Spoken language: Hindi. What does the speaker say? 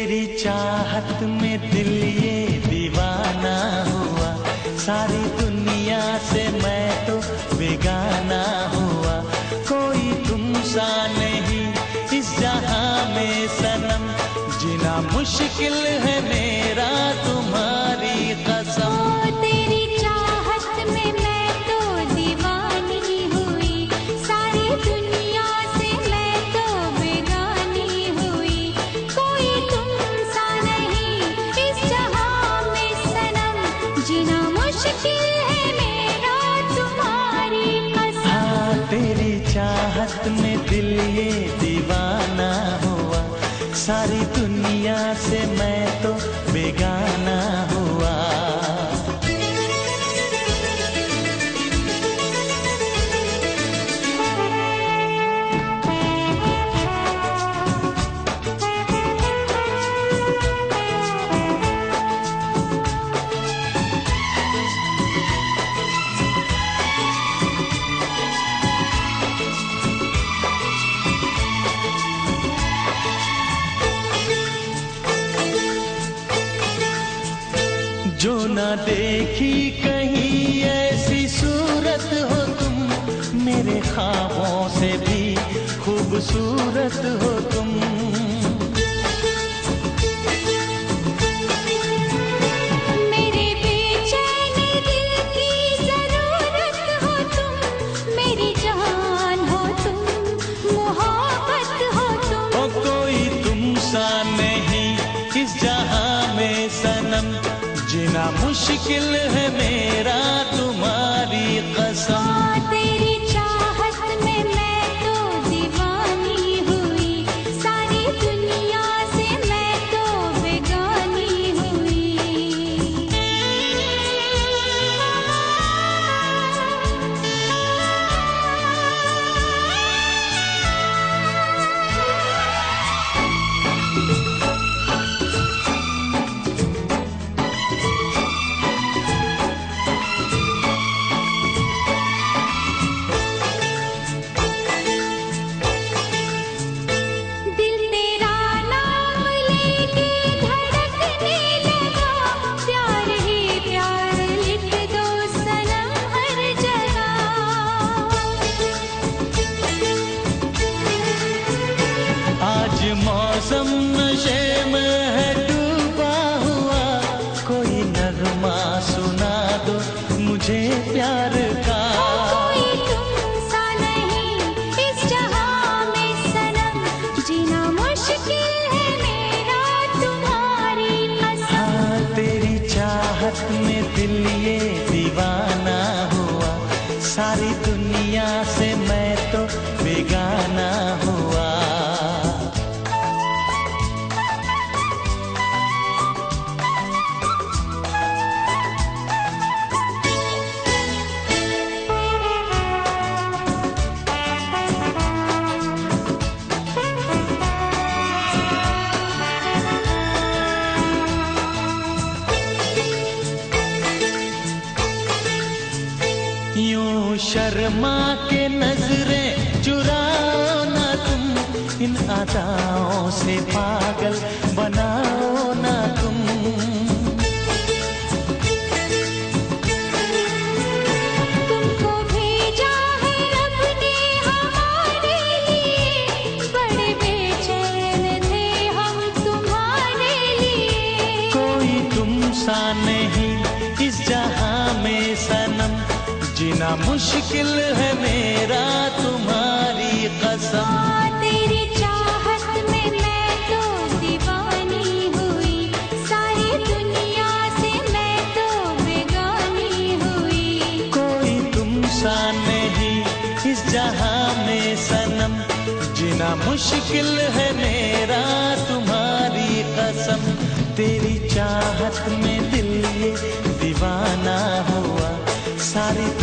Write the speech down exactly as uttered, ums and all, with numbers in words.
तेरी चाहत में दिल ये दीवाना हुआ, सारी दुनिया से मैं तो बेगाना हुआ। कोई तुम सा नहीं इस जहां में सनम, जीना मुश्किल है मेरा तुम्हारी कसम। चाहत में दिल ये दीवाना हुआ, सारी दुनिया से मैं तो बेगाना हुआ। जो ना देखी कहीं ऐसी सूरत हो तुम, मेरे ख्वाबों से भी खूबसूरत हो तुम। मेरे बेचैन दिल की जरूरत हो तुम, मेरी जान हो तुम, मोहब्बत हो तुम। ओ कोई तुम सा नहीं इस जहां में सनम, जीना मुश्किल है मेरा तुम्हारी कसम। तेरी चाहत में मैं तो दीवानी हुई, सारी दुनिया से मैं तो बेगानी हुई। मौसम नशे में है डूबा हुआ, कोई नगमा सुना दो मुझे प्यार का। कोई तुम सा नहीं इस जहां में सनम, जीना मुश्किल है मेरा तुम्हारी कसम। हाँ तेरी चाहत में दिल ये दीवाना हुआ, सारी दुनिया से मैं तो बेगाना हुआ। यूं शर्मा के नजरें चुराओ ना तुम, इन अदाओं से पागल बनाओ ना तुम। तुमको भेजा है रब ने हमारे लिए, बड़े बेचैन थे हम तुम्हारे लिए। कोई तुम सा नहीं इस जहां में सनम, जीना मुश्किल है मेरा तुम्हारी कसम। तेरी चाहत में मैं तो दीवानी हुई, सारी दुनिया से मैं तो बेगानी हुई। कोई तुम सा नहीं इस जहां में सनम, जीना मुश्किल है मेरा तुम्हारी कसम। तेरी चाहत में दिल ये दीवाना हुआ, सारी